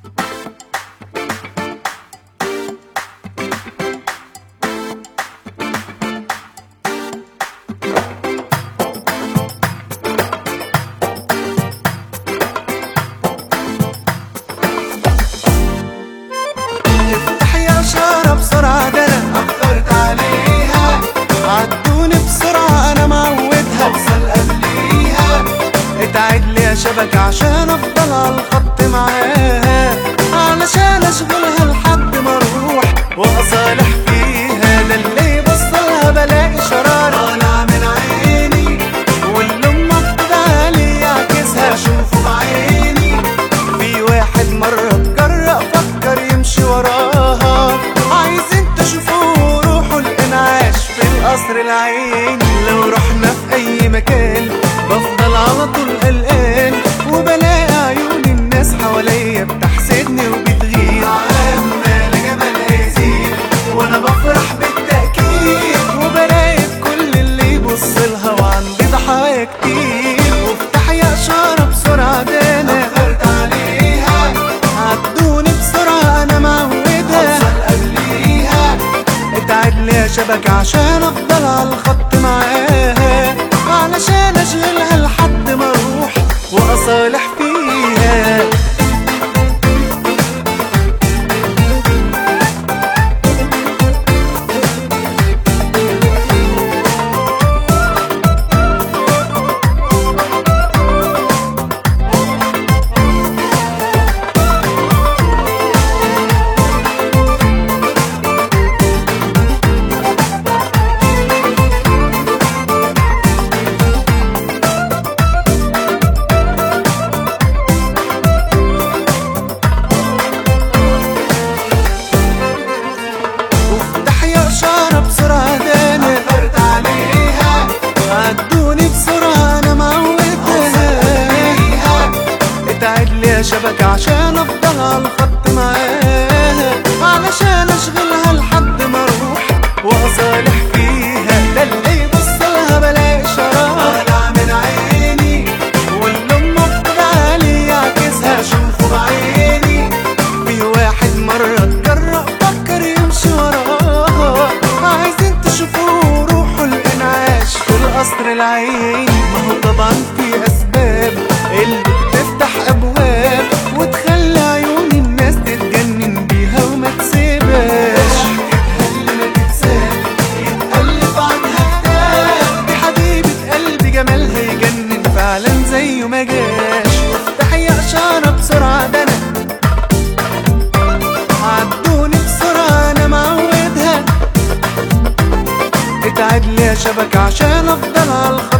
افتح يا اشارة بسرعة، ده انا اخرت عليها. عدوني بسرعة انا معودها، اوصل قبليها. اتعد لي يا شبكة عشان افضل على الخط معاها، علشان اشغلها لحد ما اروح واصالح فيها. ده اللي يبصلها بلاقي شرارة طالع من عيني، واللي مفقود عليه يعكسها اشوفه بعيني. في واحد مرة اتجرأ فكر يمشي وراها، عايزين تشوفوه روحوا الانعاش في القصر العيني. لو رحنا في اي مكان بفضل على طول قلقان، وبلاقي عيون الناس حواليا بتحسدني وبتغير. عمال جمالها يزيد وانا بفرح بالتأكيد، وبلاقي كل اللي يبصلها وعندي ضحايا كتير. وافتح يا اشارة بسرعة، ده انا اخرت عليها. عدوني بسرعة انا معودها، اوصل قبليها. اتعد لي يا شبكة عشان افضل على الخط معاها، علشان اشغلها لحد ما اروح واصالح فيها. اشارة بسرعة، ده انا اخرت عليها. عدوني بسرعة انا معودها، اتعد لي يا شبكة عشان افضل على الخط معاها، علشان اشغلها لحد ما اروح واصالح فيها. ده اللي يبصلها بلاقي شرارة طالع من عيني، واللي مفقود عليه يعكسها اشوفه بعيني. في واحد مرة اتجرأ فكر يمشي وراها، عايزين تشوفوه روحوا الانعاش في القصر العيني. ما هو طبعا في اسباب اللي بتفتح ابواب وتخلي عيون الناس تتجنن بيها وما تسيبهاش. اللي ما تتساب يتقلب عنها كتاب، دي حبيبة قلبي جمالها يجنن فعلا زيه ما جاش. وافتح يا اشارة بسرعة، ده انا عدوني بسرعة انا معودها. اتعد لي يا شبكة عشان افضل على الخط